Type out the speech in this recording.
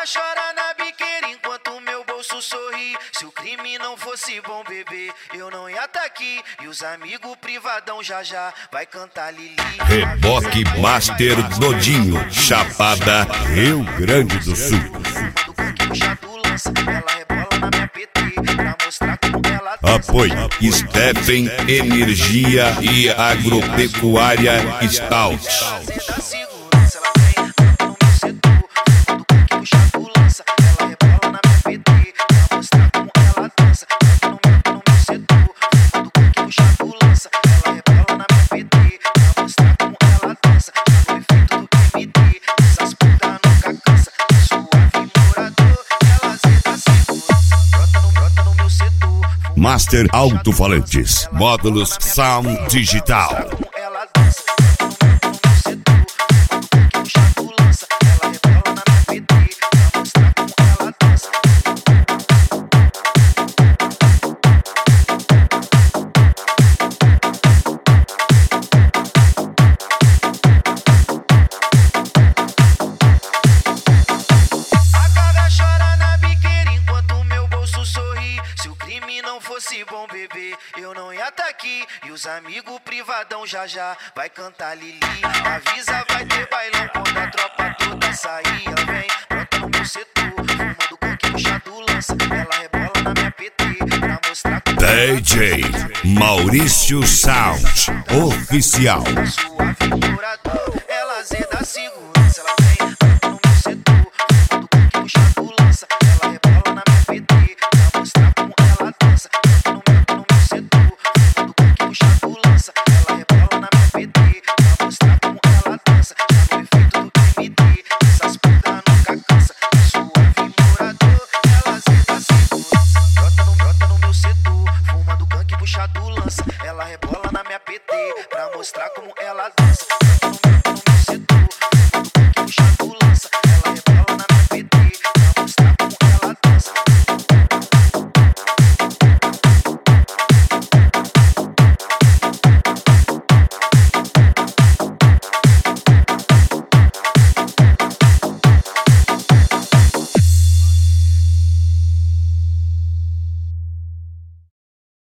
chora na biqueira enquanto meu bolso sorri. Se o crime não fosse bom, bebê, eu não ia tá aqui. E os amigos privadão já já vai cantar Lili. Reboque Master Dodinho, Chapada, Rio Grande do Sul. Apoio Stephen Energia e Agropecuária Stout. Master Alto-Falantes, módulos Sound Digital. Fosse bom, bebê, eu não ia tá aqui. E os amigos privadão já já vai cantar Lili. Avisa, vai ter bailão quando a tropa toda sair. Ela vem, brota no meu setor, fumando coquinho, chá do lança. Ela rebola na minha PT pra mostrar como DJ Maurício Sound Oficial. Suave morador, ela zeda segurança. Ela vem, brota no meu setor, fumando coquinho, chá do lança. Ela rebola na minha PT pra mostrar como ela dança. Ela rebola na minha PT pra mostrar como ela dança.